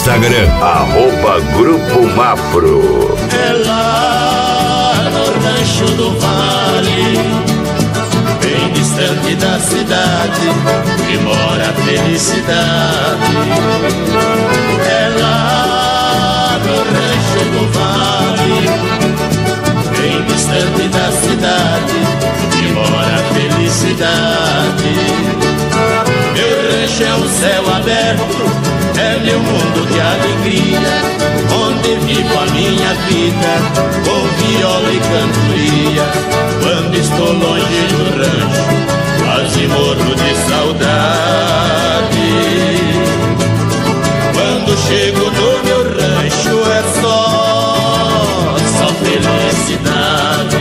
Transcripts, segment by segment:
Instagram, @Grupo Mafro. É lá no rancho do vale, bem distante da cidade, que mora a felicidade. É lá no rancho do vale, bem distante da cidade, que mora a felicidade. Meu rancho é um céu aberto, é meu mundo de alegria, onde vivo a minha vida, com viola e cantoria. Quando estou longe do rancho, quase morro de saudade. Quando chego no meu rancho é só felicidade.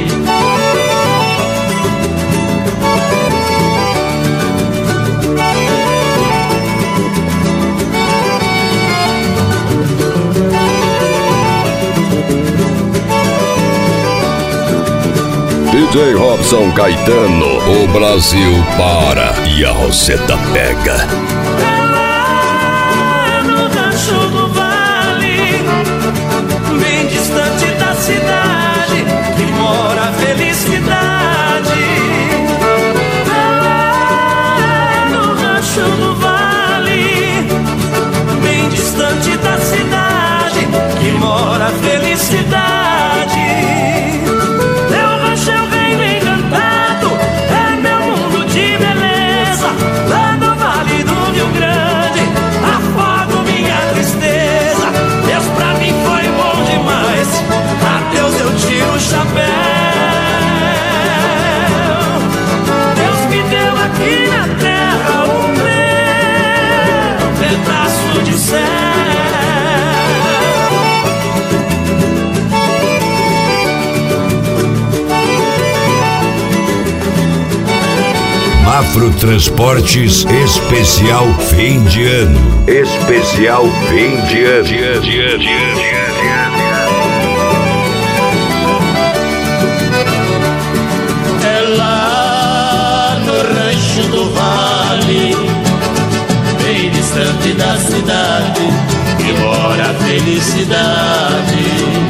DJ Robson Caetano, o Brasil para e a Roseta pega. É lá no rancho do vale, bem distante da cidade, que mora a felicidade. É lá no rancho do vale, bem distante da cidade, que mora a felicidade. Deus me deu aqui na terra o meu pedaço de céu. Mafro Transportes especial fim de ano. Especial fim de ano. Do vale, bem distante da cidade, que mora a felicidade.